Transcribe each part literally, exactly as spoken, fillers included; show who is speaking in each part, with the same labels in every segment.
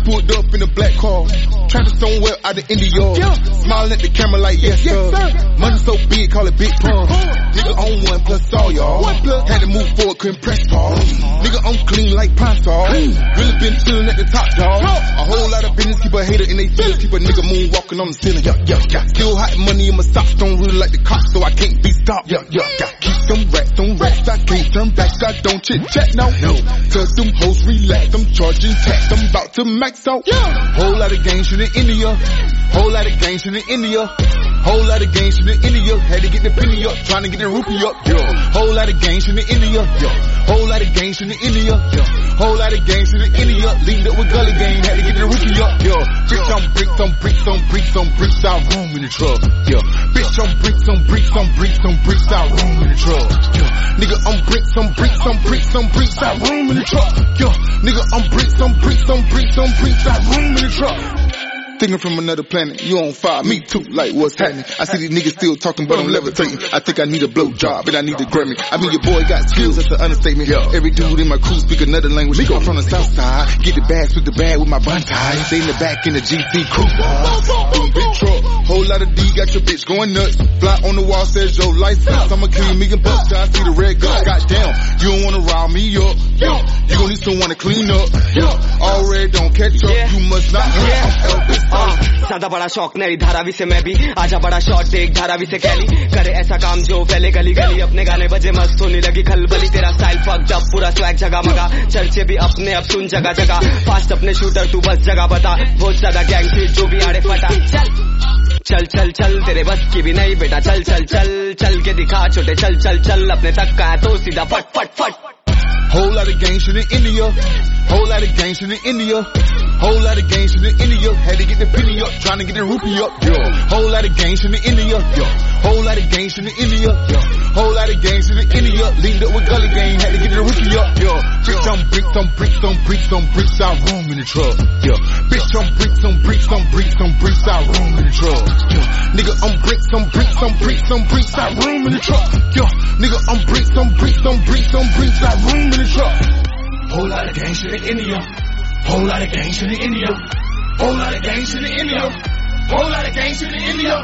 Speaker 1: pulled up in a black car, trapping somewhere out of India. Yeah. Smiling at the camera like yes, yes sir. sir. Money so big, call it big pause. Nigga on one plus all y'all. Had to move forward, couldn't press pause. Nigga I'm clean like Pine Sol. Really been chillin' at the top, dog. A whole lot of business, keep a hater in they feelings, keep a nigga moonwalking on the ceiling. Yeah, yeah, yeah. Still hot money in my socks, don't really like the cops, so I can't be stopped. Yeah, yeah, yeah. Keep them racks, them racks, I can't turn back, I don't chit chat now. No, cause them hoes relax, I'm charging tax, I'm about to max out. Yeah. Whole lot of gang shit in India, whole lot of gang shit in India. Whole lot of gang shit in India, had to get the penny up, trying to get the rupee up. Yo. Whole lot of gang shit in India, yo. Whole lot of gang shit in India, yo. Whole lot of gang shit in India, linked up with Gully Gang, had to get the rupee up. Yo. Bitch on bricks, on bricks, on bricks, on bricks, out room in the truck. Yo. Bitch on bricks, on bricks, on bricks, on bricks, out room in the truck. Yo. Nigga on bricks, on bricks, on bricks, on bricks, out room in the truck. Yo. Nigga on bricks, on bricks, on bricks, on bricks, out room in the truck. Thinking from another planet, you on fire, me too, like what's happening? I see these niggas still talking, but I'm levitating. I think I need a blow job, and I need a Grammy. I mean, your boy got skills, that's an understatement. Yeah. Every dude in my crew speak another language. I'm from the south side, get the bag, split the bag with my bun tie. Stay in the back in the G T crew. Boom, big truck, whole lot of D, got your bitch going nuts. Fly on the wall says your license. I'ma kill you, million bucks, I see the red gun. Goddamn, you don't wanna rile me up. Yeah. You gon' need someone to clean up. Yeah. All red don't catch up, you must not hurt. I'm Elvis.
Speaker 2: ज्यादा बड़ा शौक नहीं धारावी से मैं भी आजा बड़ा shot देख धारावी से कैली करे ऐसा काम जो फैले गली गली अपने गाने बजे मस्त होने लगी खलबली तेरा स्टाइल फक्ड अप पूरा स्वैग जगह मगा चर्चे भी अपने अब सुन जगह जगह फास्ट अपने शूटर तू बस जगह बता बहुत ज्यादा गैंग थी जो भी आड़े फटा चल चल चल चल तेरे बस की भी नहीं बेटा चल चल चल चल के दिखा छोटे चल चल चल अपने तक का है तो सीधा फट फट फट
Speaker 1: Whole lot of gang shit in India, whole lot of gang shit in India. Whole lot of gang shit in India, had to get the penny up, trying to get the rupee up. Yo. Whole lot of gang shit in India, yo. Whole lot of gang shit in India, yo. Whole lot of gang shit in India, linked up with Gully Gang, had to get the rupee up. Yo. Bitch on bricks, on bricks, on bricks, on bricks, out room in the truck. Yo. Bitch on bricks, on bricks, on bricks, on bricks, out room in the truck. Yo. Nigga on bricks, on bricks, on bricks, on bricks, out room in the truck. Yo. Nigga on bricks, on bricks, on bricks, on bricks, out room in the truck.
Speaker 3: Whole lot of gang shit in India. Whole lot of gang shit in India. Whole lot of gang shit in India. Whole lot of gang shit in India.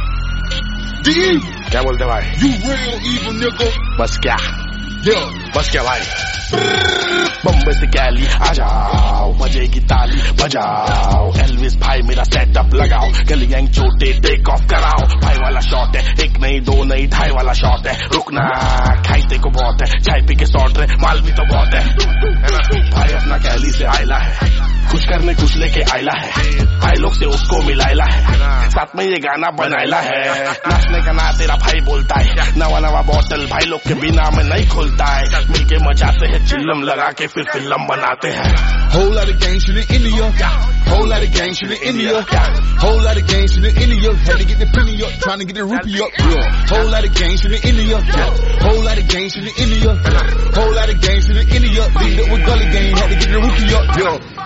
Speaker 1: D E
Speaker 4: क्या बोलते भाई?
Speaker 1: You real evil nigga.
Speaker 4: बस क्या?
Speaker 1: Yeah.
Speaker 4: बस क्या भाई? बम्बई से कैली आ जाओ बजेगी ताली बजाओ एल्विस भाई मेरा सेटअप लगाओ गली गैंग छोटे टेक ऑफ कराओ भाई वाला शॉट है एक नहीं दो नहीं ढाई वाला शॉट है रुकना खाईते को बहुत है चाय पी के सॉट रहे माल भी तो बहुत है भाई अपना कैली से आयला है कुछ करने कुछ लेके आयला है भाई लोग से उसको मिलायला है साथ में ये गाना बनायला है नाचने का ना तेरा भाई बोलता है नवा नवा बॉटल भाई लोग के बिना में नहीं खुलता है मिलके मचाते हैं चिल्लम लगा के फिर फिल्म बनाते हैं
Speaker 1: Whole lot of gang shit in India, whole lot of gang shit in India, whole lot of gang shit in India, had to get the penny up, trying to get the rupee up. Yeah. Whole lot of gang shit in India, whole lot of gang shit in India, whole lot of gang shit in India, linked up with Gully Gang, had to get the rupee up. Yeah.